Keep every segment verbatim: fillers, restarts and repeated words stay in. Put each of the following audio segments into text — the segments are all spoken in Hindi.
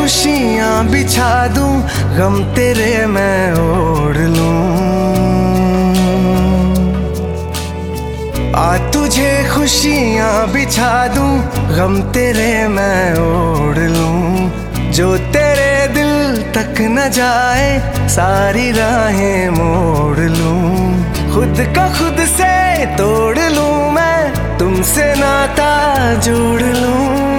खुशियाँ बिछा दूं, गम तेरे मैं ओढ़ लूं। आ तुझे खुशियाँ बिछा दूं, गम तेरे मैं ओढ़ लूं। जो तेरे दिल तक न जाए, सारी राहें मोड़ लूं। खुद का खुद से तोड़ लूं मैं, तुमसे नाता जोड़ लूं।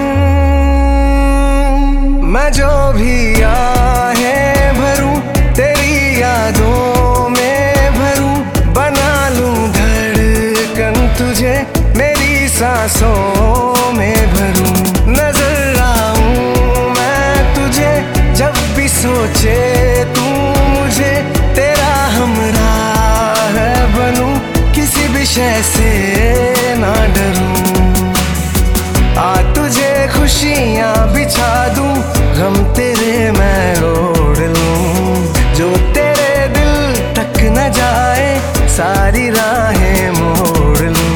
मैं जो भी आहें भरूं, तेरी यादों में भरूं। बना लूं धड़कन तुझे, मेरी सांसों में भरूं। नजर आऊं मैं तुझे, जब भी सोचे तू मुझे। तेरा हमराह बनूं, किसी भी शय से ना डरूं। आ तुझे खुशियाँ बिछा दूं, गम तेरे मैं ओढ़ लूं। जो तेरे दिल तक न जाए, सारी राहें मोड़ लूं।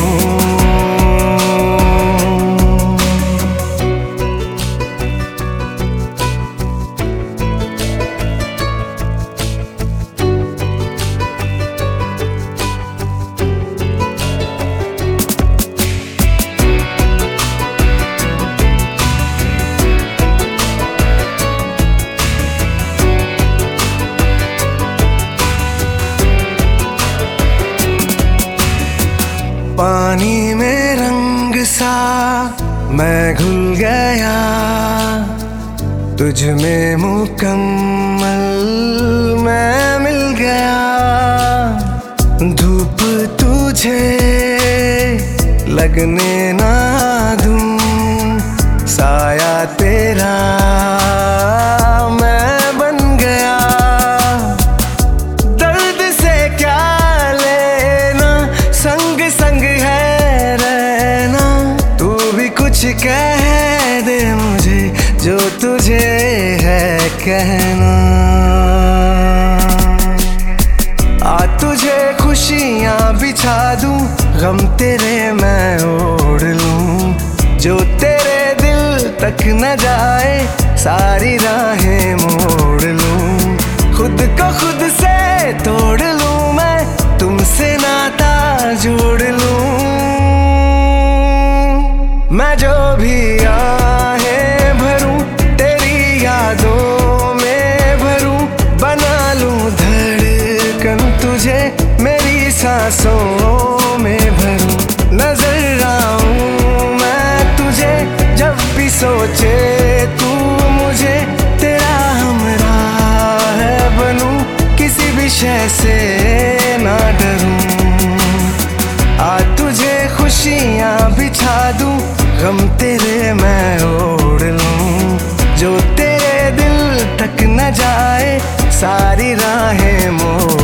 पानी में रंग सा मैं घुल गया, तुझ में मुकम्मल मैं मिल गया। धूप तुझे लगने ना दूं, साया तेरा मैं बन गया। दर्द से क्या लेना, संग संग है रहना। तू भी कुछ कह दे मुझे, जो तुझे है कहना। आ तुझे खुशियाँ बिछा दूं, गम तेरे मैं ओढ़ लूं। जो तेरे दिल तक न जाए, सारी राहें मोड़ लूं। खुद को खुद से तोड़ लूं मैं, तुमसे नाता जोड़ लूं। मैं जो भी आहें भरूं, तेरी यादों में भरूं। बना लूं धड़कन तुझे, मेरी सांसों में भरूं। नजर आऊं मैं तुझे, जब भी सोचे तू मुझे। तेरा हमराह बनूं, किसी भी शय से ना डरूं। आ तुझे खुशियाँ बिछा दूं, गम तेरे मैं ओढ़ लूं। जो तेरे दिल तक न जाए, सारी राहें मोड़